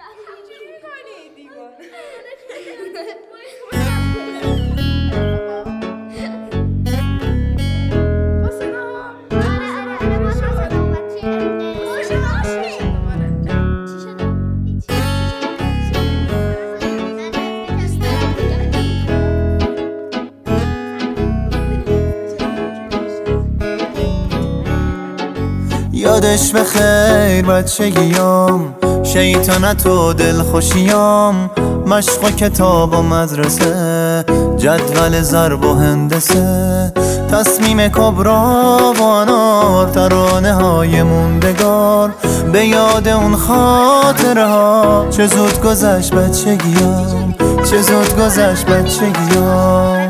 یادش بخیر بچگیام، شیطنت و دلخوشیام، مشق و کتاب و مدرسه، جدول ضرب و هندسه، تصمیم کبرا و انار، ترانه های موندگار، به یاد اون خاطره ها. چه زود گذشت بچگیام، چه زود گذشت بچگیام.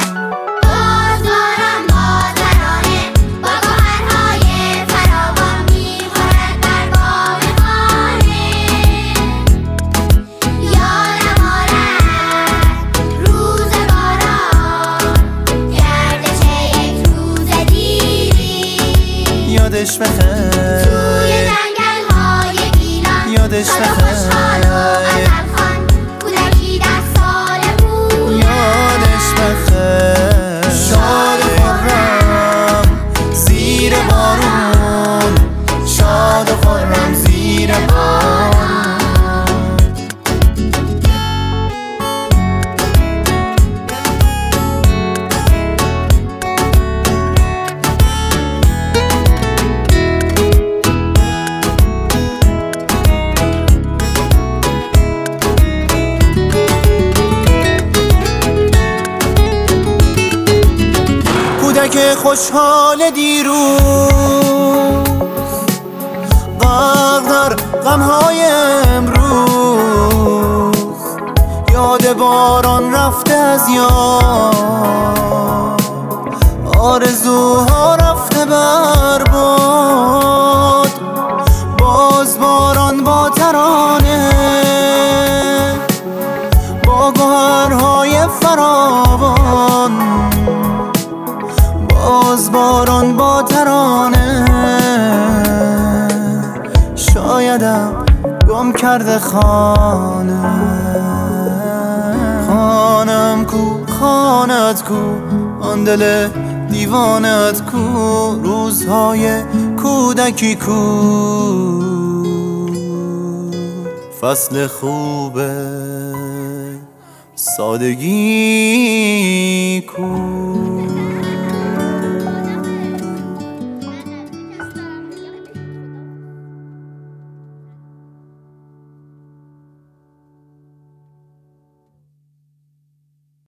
یادش بخیر توی جنگل های گیلان، یادش بخیر خان کودکی 10 ساله بود. یادش بخیر شاد و خرم زیر بارون، شاد و خرم زیر بارون. که خوشحال دیروز، غرق در غمهای امروز، یاد باران رفته از یاد، آرزوها رفته برباد. باز باران با ترانه، با گوهرهای فراوان، باز باران با ترانه. شایدم گم کرده خانم کو، خانت کو، آن دل دیوانت کو، روزهای کودکی کو، فصل خوبه سادگی کو.